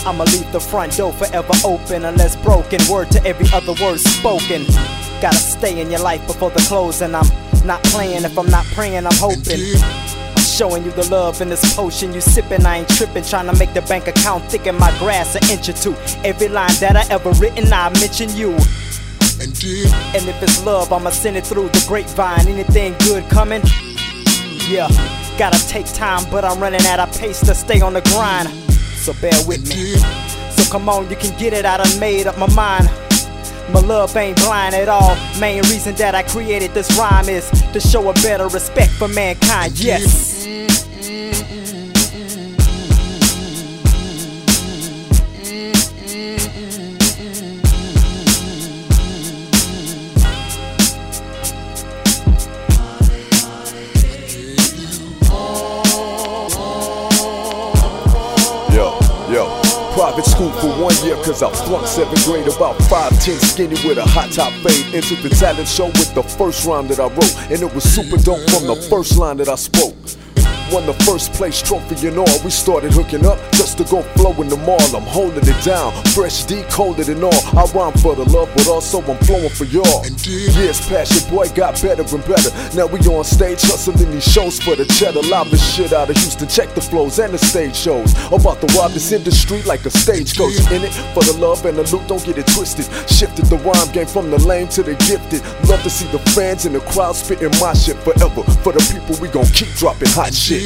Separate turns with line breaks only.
I'ma leave the front door forever open unless broken. Word to every other word spoken. Gotta stay in your life before the closing. I'm not playing if I'm not praying, I'm hoping. I'm showing you the love in this potion you sipping. I ain't tripping, trying to make the bank account thicken my grass an inch or two. Every line that I ever written, I mention you. And if it's love, I'ma send it through the grapevine. Anything good coming? Yeah, gotta take time, but I'm running at a pace to stay on the grind. So bear with me. So come on, you can get it, I done made up my mind. My love ain't blind at all. Main reason that I created this rhyme is to show a better respect for mankind, yes.
Private school for 1 year cause I flunked 7th grade. About 5'10", skinny with a hot top fade. Entered the talent show with the first rhyme that I wrote, and it was super dope from the first line that I spoke. Won the first place trophy and all. We started hooking up just to go flow in the mall. I'm holding it down, fresh D, colder than all. I rhyme for the love, but also I'm flowing for y'all. Years past, your boy got better and better. Now we on stage hustling these shows for the cheddar. Live the shit out of Houston, check the flows and the stage shows. About to rob this industry like a stagecoach. In it for the love and the loot, don't get it twisted. Shifted the rhyme game from the lame to the gifted. Love to see the fans in the crowd spitting my shit forever. For the people, we gon' keep dropping hot shit.